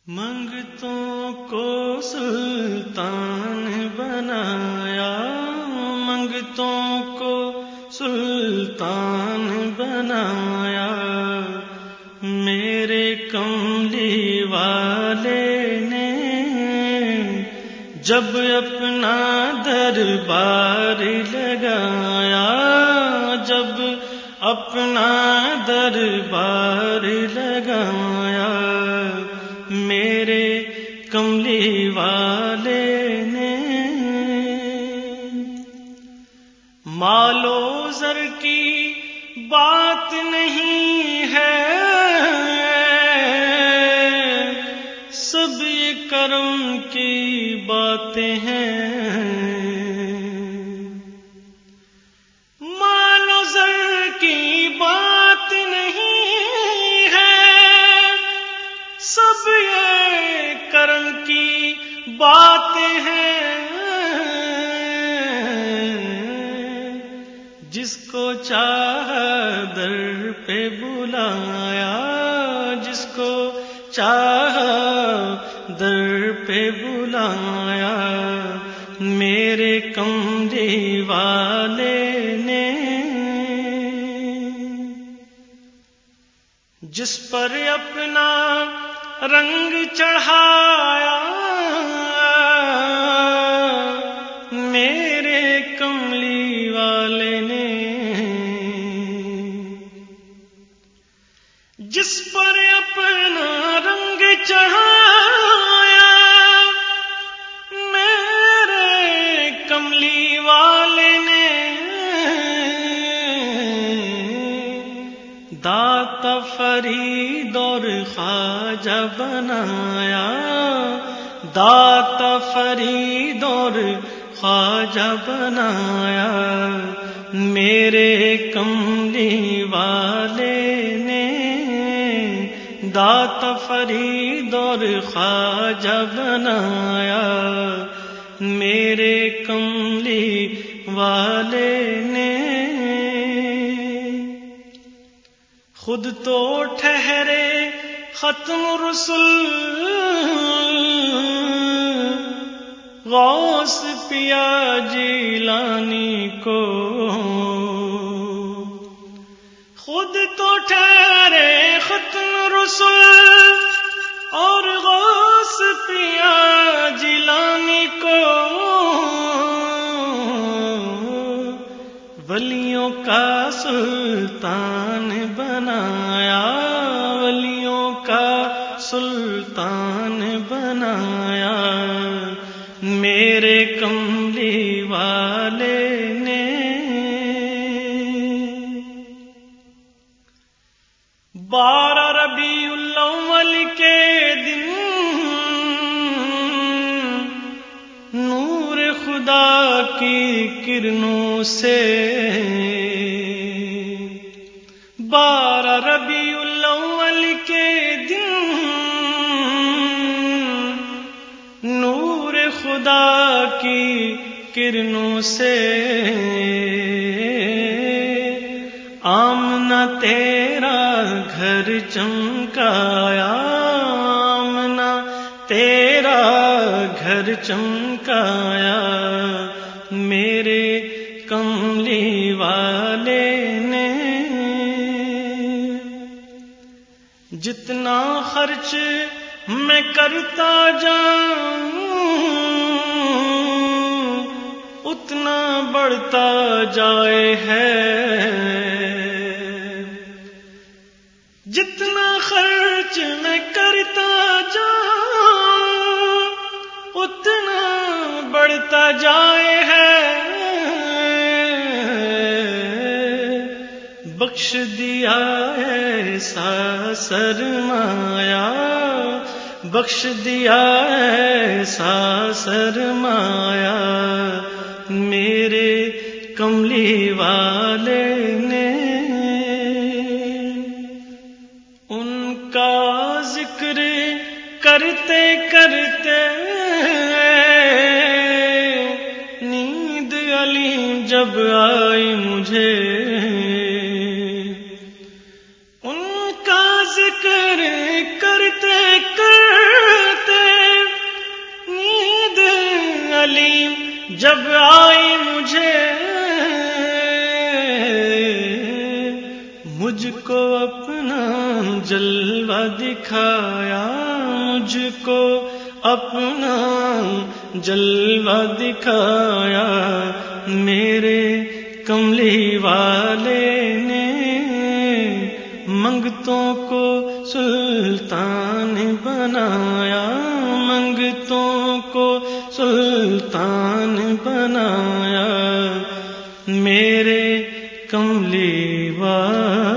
منگتوں کو سلطان بنایا، منگتوں کو سلطان بنایا، میرے کملی والے نے جب اپنا دربار لگایا، جب اپنا دربار لگایا، میرے کملی والے نے مال و زر کی بات نہیں ہے، سب یہ کرم کی باتیں ہیں، مال و زر کی بات نہیں ہے، سب یہ کرم کی باتیں ہیں، جس کو چاہا در پہ بلایا، جس کو چاہا در پہ بلایا، میرے کملی والے نے جس پر اپنا رنگ چڑھایا، میرے کملی والے نے جس پر اپنا رنگ چڑھایا، میرے کملی والے نے داتا فرید اور خواجہ بنایا، داتا فرید اور خواجہ بنایا، میرے کملی والے نے داتا فرید اور خواجہ بنایا، میرے کملی والے نے خود تو ٹھہرے ختم رسل، غوث پیا جیلانی کو، خود تو ٹھہرے ختم رسل اور غوث پیا جیلانی کو، ولیوں کا سلطان بنایا، ولیوں کا سلطان بنایا، میرے کملی والے نے 12 ربیع الاول کے دن نور خدا کی کرنوں سے، 12 ربیع الاول کے دن نور خدا کی کرنوں سے آمنہ تیرا گھر چمکایا، آمنہ تیرا گھر چمکایا، میرے کملی والے نے جتنا خرچ میں کرتا جاؤں اتنا بڑھتا جائے ہے، جتنا خرچ میں کرتا جاؤں اتنا بڑھتا جائے ہے، بخش دیا ایسا سرمایہ، بخش دیا ایسا سرمایہ، میرے کملی والے نے ان کا ذکر کرتے کرتے نیند علی جب آئی مجھے، ان کا ذکر کرتے کرتے جب آئی مجھ کو اپنا جلوہ دکھایا، مجھ کو اپنا جلوہ دکھایا، میرے کملی والے نے منگتوں کو سلطان بنایا، منگتوں کو سلطان بنایا، میرے کملی والے